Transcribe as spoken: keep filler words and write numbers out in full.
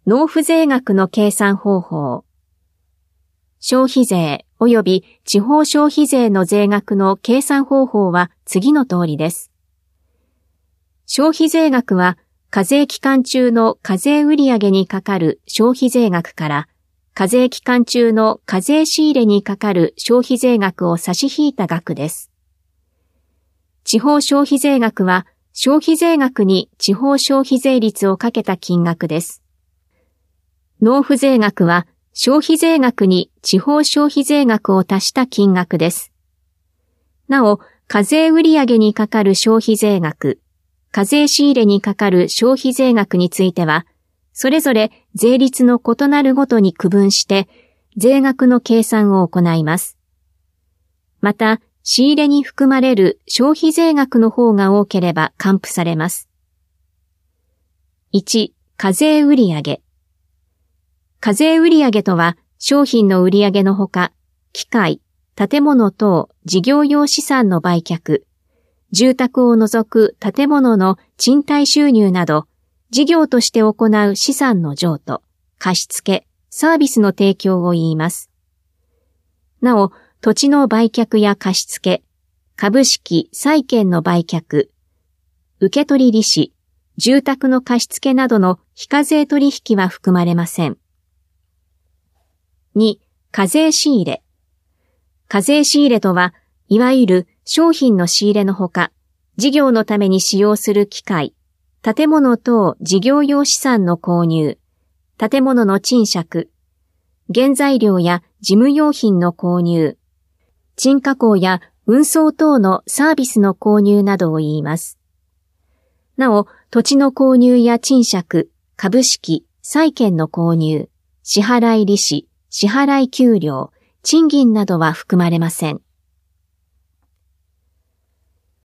納付税額の計算方法。消費税及び地方消費税の税額の計算方法は次の通りです。消費税額は課税期間中の課税売上にかかる消費税額から課税期間中の課税仕入れにかかる消費税額を差し引いた額です。地方消費税額は消費税額に地方消費税率をかけた金額です。納付税額は消費税額に地方消費税額を足した金額です。なお、課税売上にかかる消費税額、課税仕入れにかかる消費税額については、それぞれ税率の異なるごとに区分して、税額の計算を行います。また、仕入れに含まれる消費税額の方が多ければ還付されます。いち、課税売上。課税売上とは、商品の売上のほか、機械、建物等事業用資産の売却、住宅を除く建物の賃貸収入など、事業として行う資産の譲渡、貸付、サービスの提供を言います。なお、土地の売却や貸付、株式、債券の売却、受取利子、住宅の貸付などの非課税取引は含まれません。に、課税仕入れ。課税仕入れとは、いわゆる商品の仕入れのほか、事業のために使用する機械、建物等事業用資産の購入、建物の賃借、原材料や事務用品の購入、賃加工や運送等のサービスの購入などを言います。なお、土地の購入や賃借、株式、債券の購入、支払い利子、支払い給料、賃金などは含まれません。